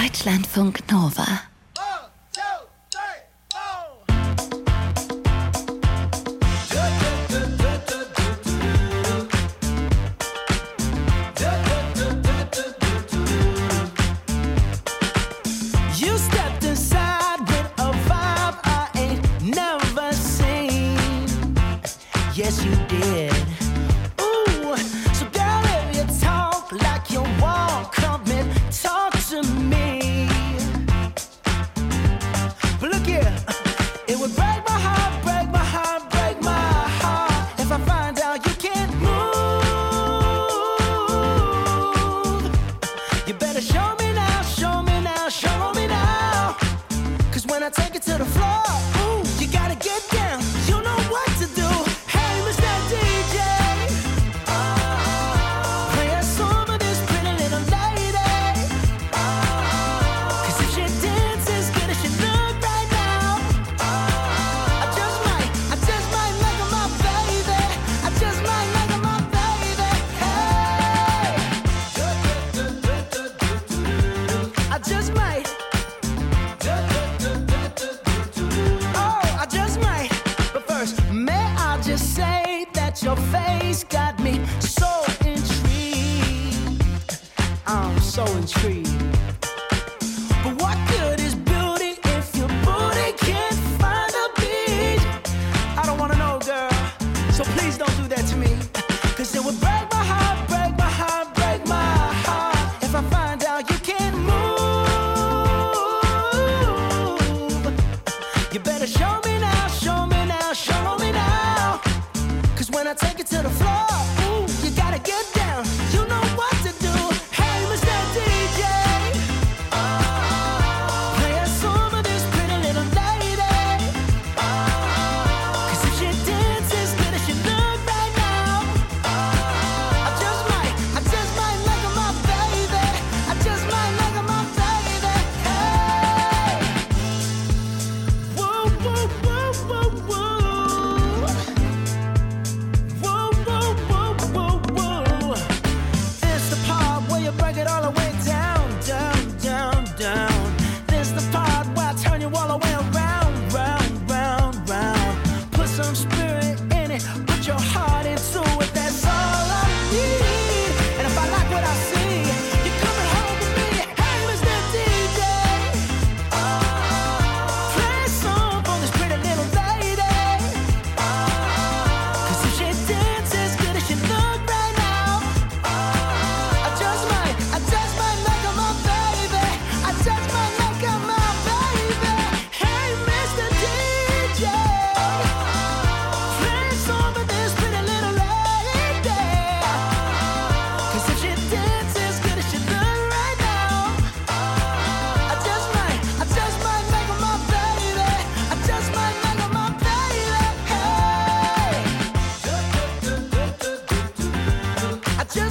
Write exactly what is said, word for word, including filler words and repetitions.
Deutschlandfunk Nova. Yes, you did. Ooh, so girl, if you talk like you walk, come and talk to me. But look here, it would break my heart, break my heart, break my heart if I find out you can't move. You better show me now, show me now, show me now. Cause when I take it to the floor, ooh, you gotta get down. You know what to do. Your face got me so intrigued. I'm so intrigued. But what good is beauty if your booty can't find a beat? I don't wanna know, girl, so please don't do that to me. Cause it would break my heart, break my heart, break my heart if I find out you can't move. You better show me now, show me now, show me now. Cause when I take it to the floor, ooh, you gotta get down. You